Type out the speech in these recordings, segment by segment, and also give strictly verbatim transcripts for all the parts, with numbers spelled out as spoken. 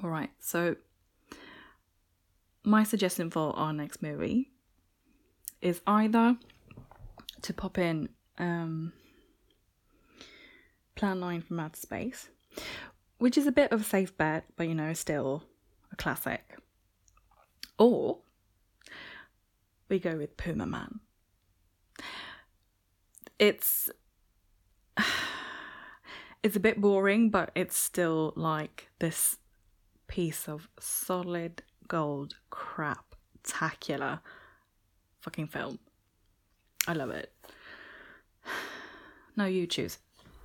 Alright, so my suggestion for our next movie is either to pop in um, Plan nine from Outer Space, which is a bit of a safe bet, but you know, still a classic. Or we go with Puma Man. It's it's a bit boring, but it's still like this piece of solid gold crap-tacular fucking film. I love it. No, you choose.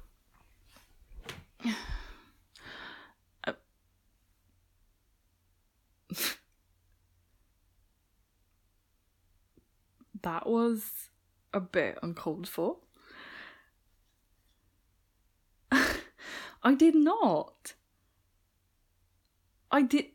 Uh, that was a bit uncalled for. I did not. I did.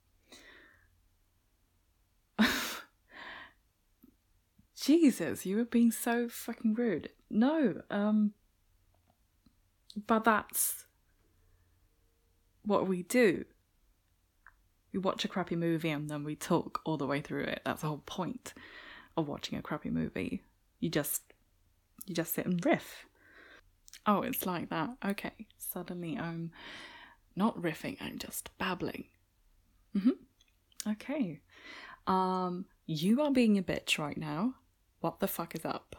Jesus, you were being so fucking rude. No, um, but that's what we do. We watch a crappy movie and then we talk all the way through it. That's the whole point of watching a crappy movie. You just, you just sit and riff. Oh, it's like that. Okay, suddenly I'm not riffing, I'm just babbling. Mm-hmm. Okay. Um, you are being a bitch right now. What the fuck is up?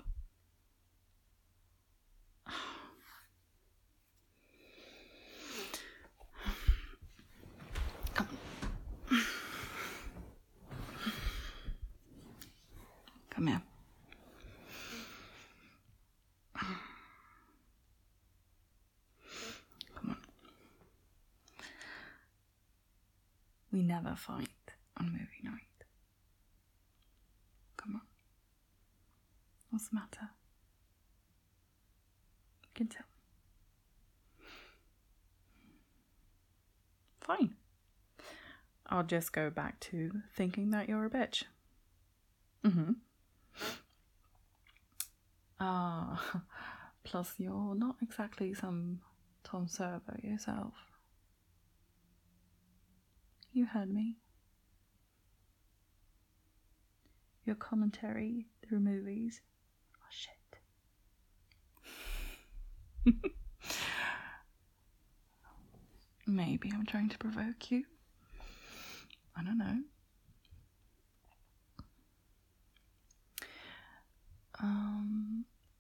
Come on. Come here. Come on. We never fight on movie night. Come on. What's the matter? You can tell me. Fine. I'll just go back to thinking that you're a bitch. Mm-hmm. Ah, uh, plus you're not exactly some Tom Servo yourself. You heard me. Your commentary through movies. Oh shit. Maybe I'm trying to provoke you. I don't know. Um,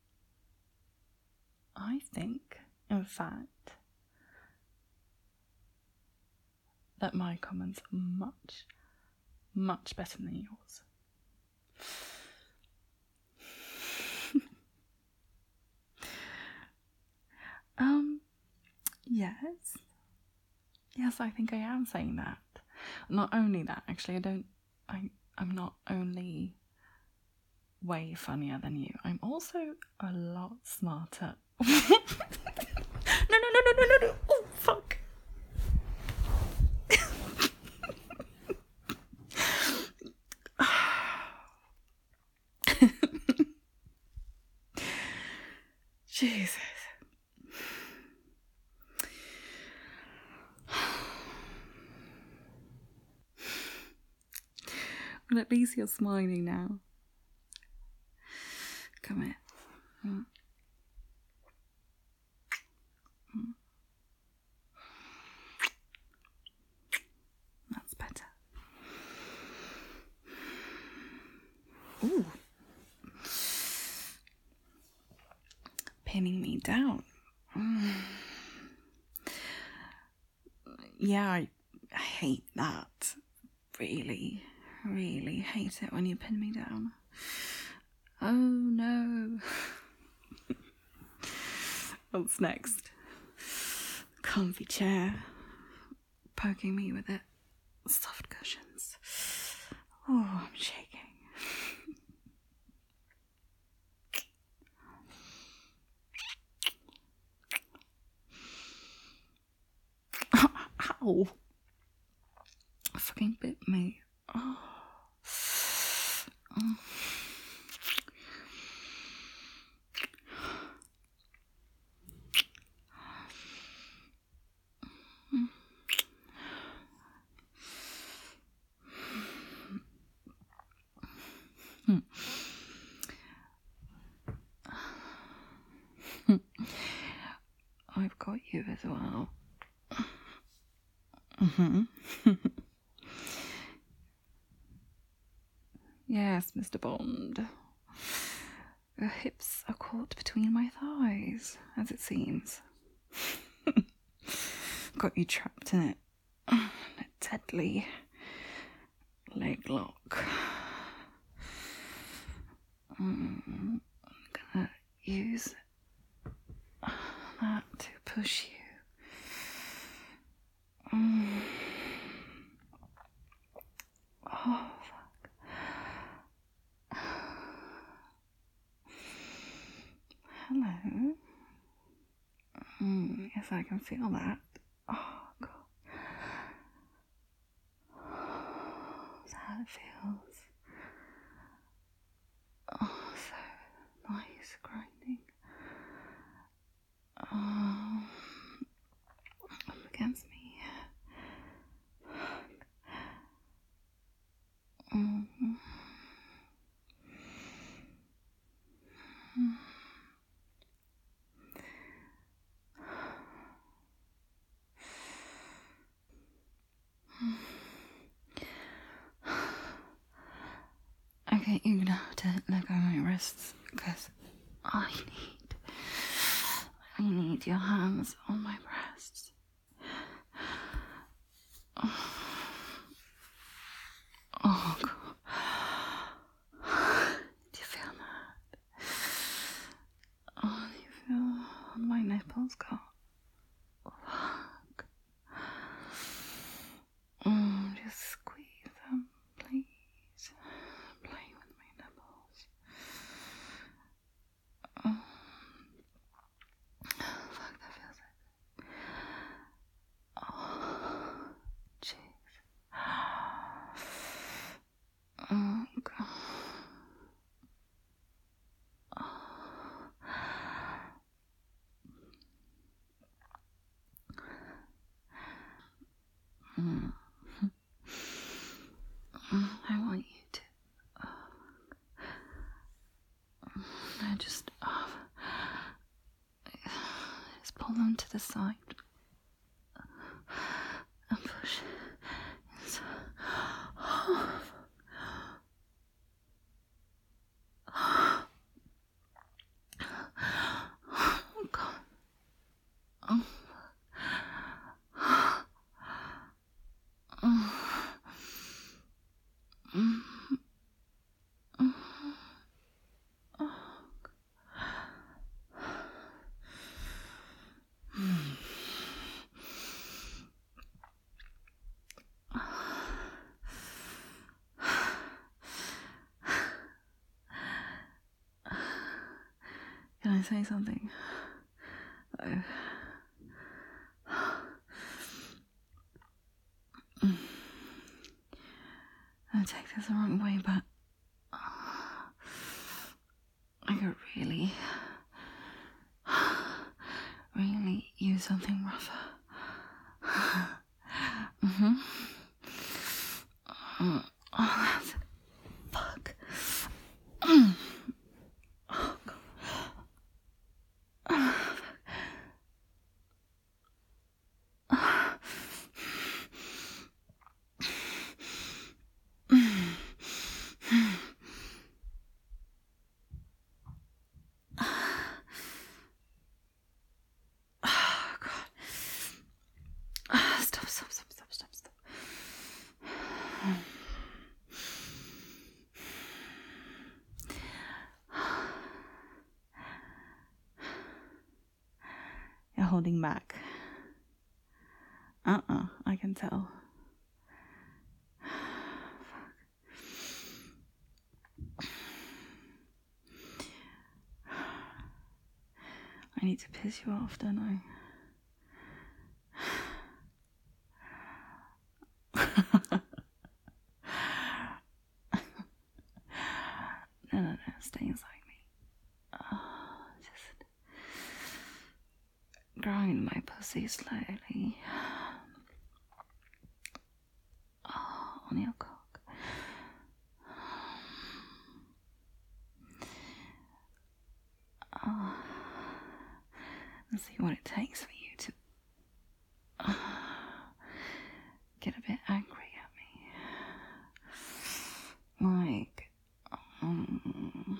I think, in fact, that my comments are much, much better than yours. um, yes. Yes, I think I am saying that. Not only that, actually, I don't, I, I'm not only way funnier than you, I'm also a lot smarter. no, no, no, no, no, no, no, oh, fuck. Jesus. Well, at least you're smiling now. Come here. Mm. Mm. That's better. Ooh. Pinning me down. Mm. Yeah, I, I hate that. Really, really hate it when you pin me down. Oh no. What's next? Comfy chair. Poking me with it. Soft cushions. Oh, I'm shaking. Ow. Fucking bit me. Oh. Oh. as well. Mm-hmm. Yes, Mister Bond. Your hips are caught between my thighs, as it seems. Got you trapped in it. A deadly leg lock. Mm, I'm gonna use that to push you. Mm. Oh, fuck. Hello. Mm, yes, I can feel that. Oh, God. That's how it feels. Oh, so nice grinding. Oh, up against me. Mm-hmm. Okay, you're gonna have to let go of my wrists because I need, I need your hands on my breasts. Oh, oh God. Do you feel that? Oh, do you feel my nipples go? Fuck. Oh, just squeeze them, please. Play with my nipples. Oh. Fuck, that feels so good. Oh, jeez. Oh, God. Mm. I want you to uh, I just uh, just pull them to the side and push inside. Oh, God. Oh. Can I say something? Oh. I take this the wrong way, but I could really, really use something rougher. Mm-hmm. Oh, that's it. Fuck. Mm. Oh, God. Oh, God. Stop, stop, stop, stop, stop, stop. You're holding back. Uh-uh, I can tell. I need to piss you off, don't I? No, no, no, stay inside me. Oh, just grind my pussy slowly. Oh, on your cock. Oh. And see what it takes for you to get a bit angry at me. Like, um,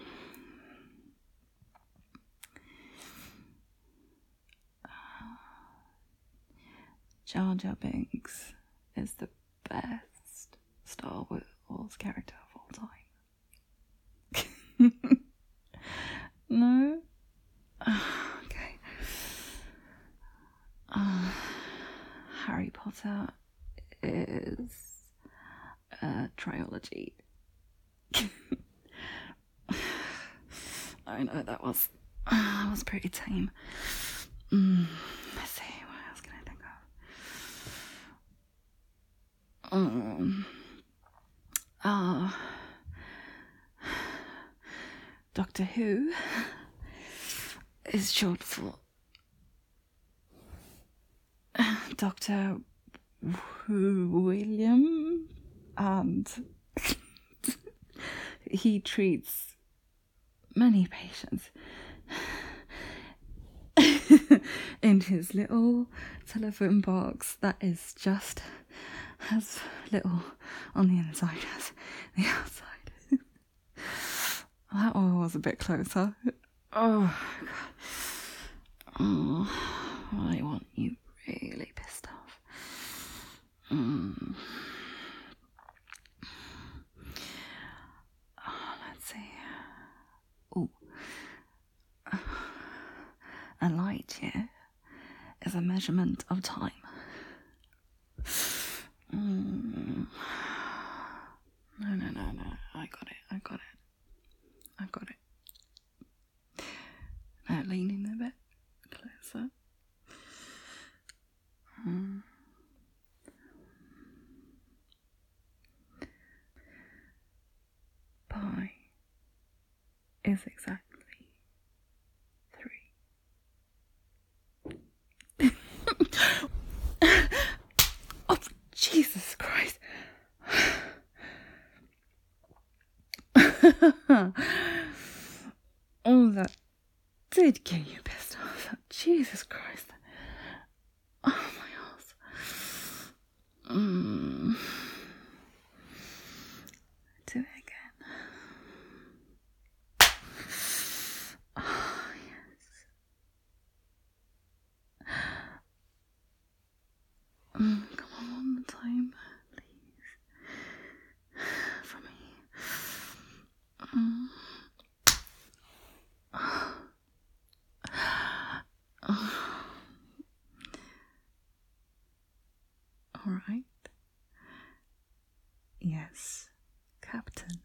Jar Jar Binks is the best Star Wars character of all time. No? Okay. Uh, Harry Potter is a trilogy. I know that was uh, that was pretty tame. Mm, let's see, what else can I think of? Um, uh, Doctor Who is short for Doctor William, and he treats many patients in his little telephone box that is just as little on the inside as the outside. That one was a bit closer. Oh, God. Oh, I want you really pissed off. Mm. Oh, let's see. Oh. A light year is a measurement of time. Mm. No, no, no, no. I got it. I got it. I got it. Now leaning a bit closer. Mm. Pi is exactly three. Oh, Jesus Christ. Oh, that did get you pissed off. Jesus Christ. Oh, my ass. Mm. Do it again. Oh, yes. Mm, come on, one more time, please. For me. Mm. All right. Yes, Captain.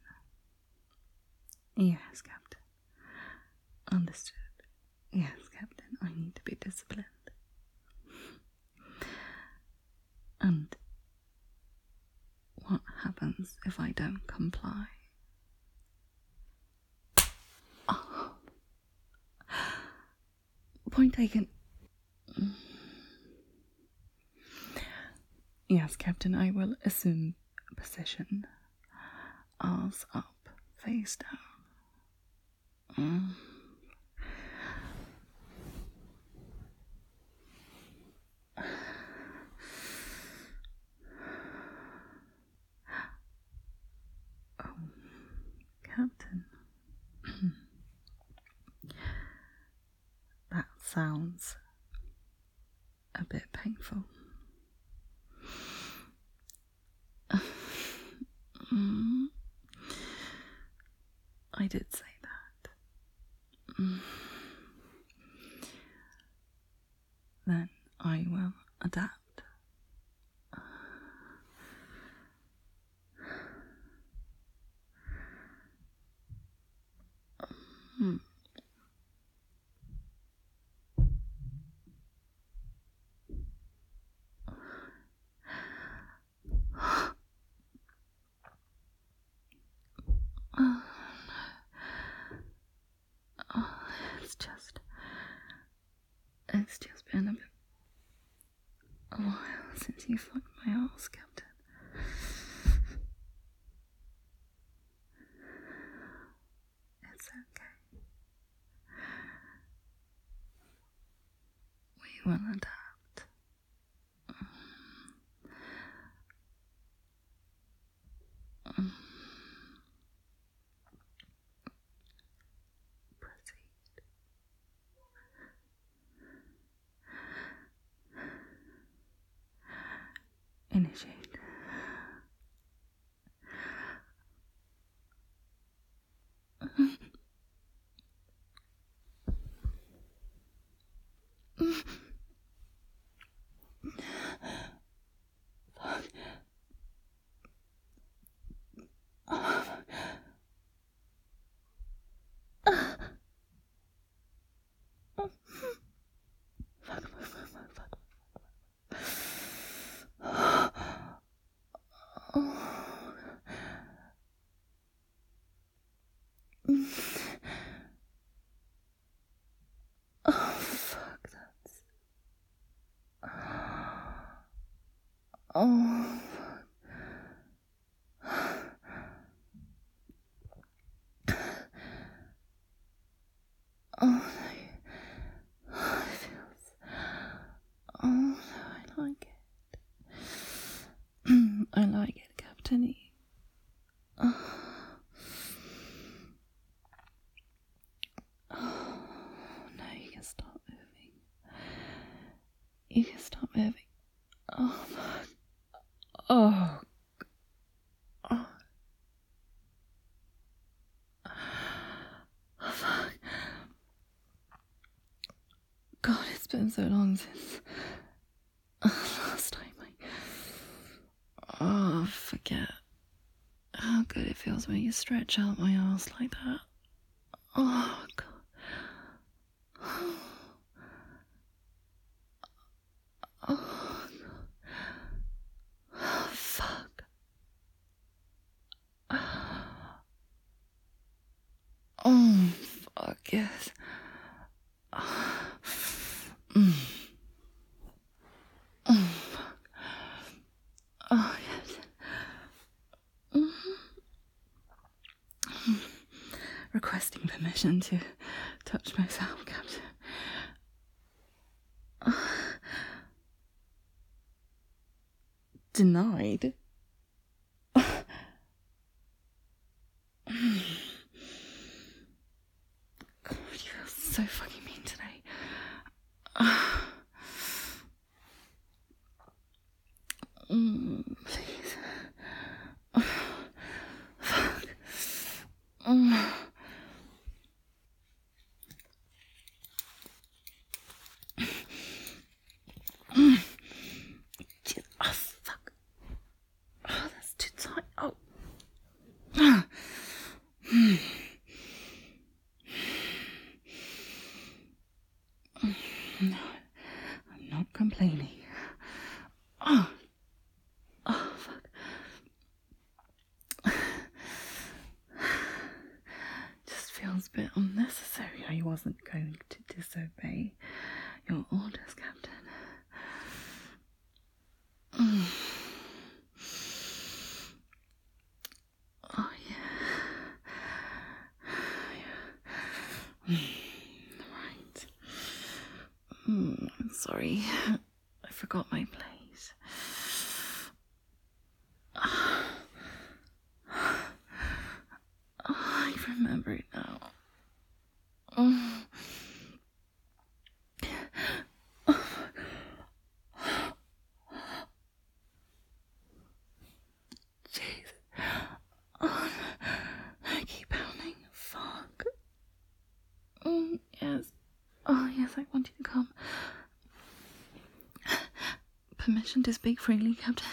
Yes, Captain. Understood. Yes, Captain. I need to be disciplined. And what happens if I don't comply? Oh. Point taken. Yes, Captain, I will assume a position. Arms up, face down. Mm. Oh, Captain. That sounds a bit painful. Mm. I did say that. Mm. Then I will adapt. Mm. Oh, oh, it's just, it's just been a bit, a while since you fucked my ass, Captain. It's okay. We will adapt. Oh. Oh, no. Oh, it feels. Oh, no, I like it. I like it, Captain. Oh. Oh, no, you can stop moving. You can stop moving. Oh, fuck. Oh. Oh. Oh, fuck. God, it's been so long since last time I... Oh, forget how good it feels when you stretch out my ass like that. Oh, God. Oh, oh, oh fuck. Oh, fuck, yes. Mm. Oh, fuck. Oh, yes. Mm-hmm. Requesting permission to touch myself, Captain. Denied? God, you're so fucking mean today. Mm, please. Fuck. Mm. Jeez. Oh, fuck. Oh, that's too tight. Oh. No, I'm not complaining. Oh. Oh, fuck. Just feels a bit unnecessary. I wasn't going to disobey your orders, Captain. Mm. Oh, yeah. Yeah. Right. Mm, I'm sorry. I forgot my place. Oh, I remember it now. Oh. Jesus. Oh, I keep pounding. Fuck. Mm, yes. Oh, yes, I want you to come. Permission to speak freely, Captain.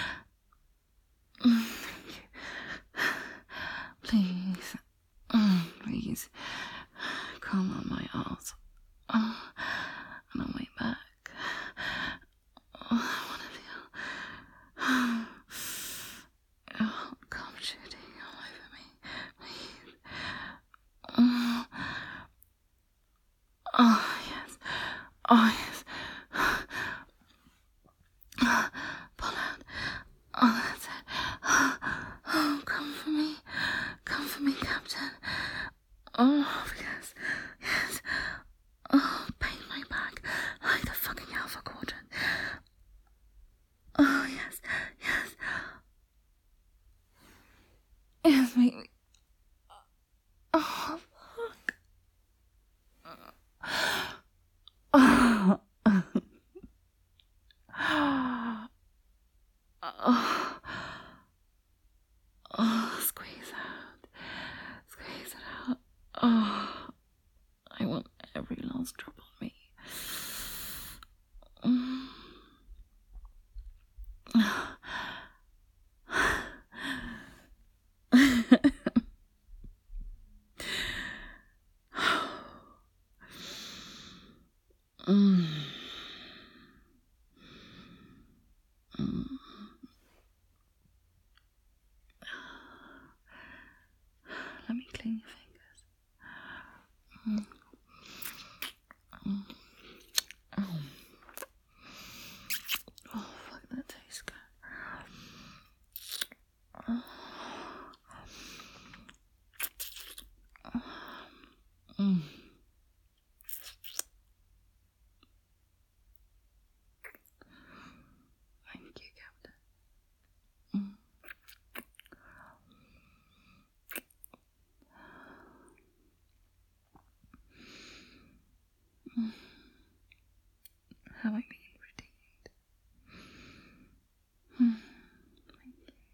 Mm, thank you. Please. Mm, please. Come on my arse. Oh, and on my back. Oh, I want to feel. Oh, come shooting all over me. Please. Oh, oh yes. Oh, yes. Pull out. Oh, that's it. Oh, come for me. Come for me, Captain. Oh, yes. Yes. Oh, pain my back like the fucking Alpha Quadrant. Oh, yes. Yes. Yes, make me. Oh, fuck. Oh. Oh. Oh, squeeze out. Squeeze it out. Oh, I want every last drop on me. Mm. mm. Mm. Let me clean your fingers. Mm. Mm. Oh. Oh, fuck, that tastes good. Mm. Thank you, Captain. Mm. Mm. Have I been redeemed? Mm. Thank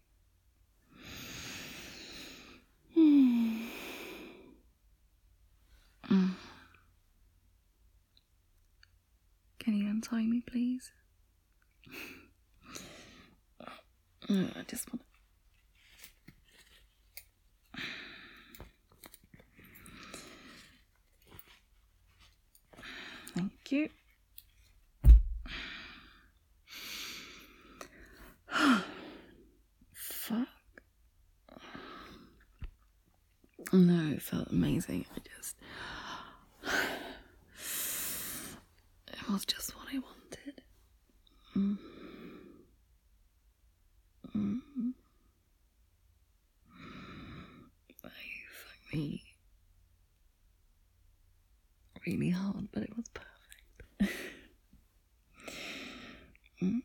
you. Mm. Mm. Can you untie me, please? Oh, I just want to. Thank you. Fuck. No, it felt amazing. I just. It was just what I wanted. Mm. Mm. I fucked me really hard, but it was perfect. Mm.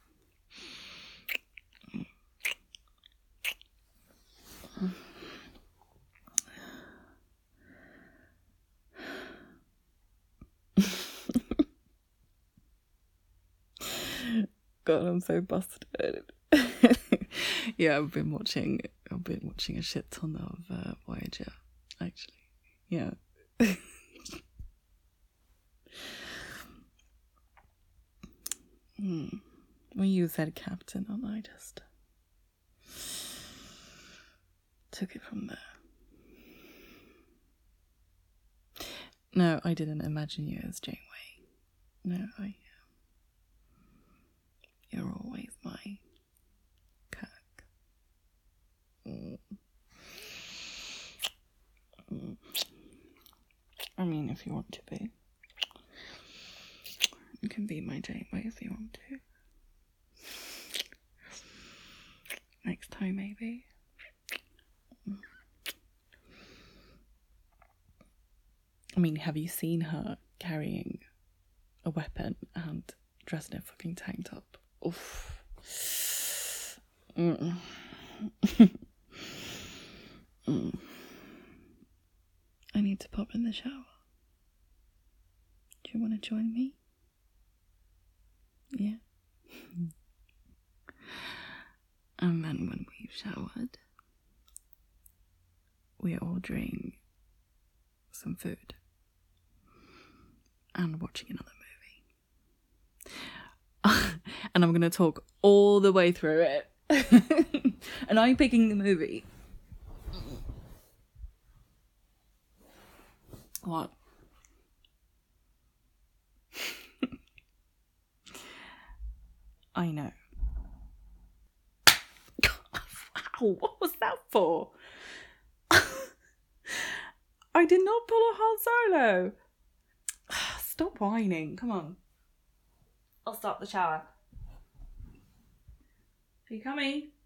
God, I'm so busted. Yeah, I've been watching. I've been watching a shit ton of uh, Voyager, actually. Yeah. mm. When you said Captain, and I just took it from there. No, I didn't imagine you as Janeway. No, I. You're always my Kirk. Mm. Mm. I mean, if you want to be. You can be my Janeway if you want to. Next time, maybe. I mean, have you seen her carrying a weapon and dressed in a fucking tank top? Oof. Mm. mm. I need to pop in the shower. Do you want to join me? Yeah. And then when we've showered, we're ordering some food and watching another movie. And I'm going to talk all the way through it. And I'm picking the movie. What? I know. Wow, what was that for? I did not pull a Han Solo. Stop whining. Come on. I'll start the shower. Are you coming?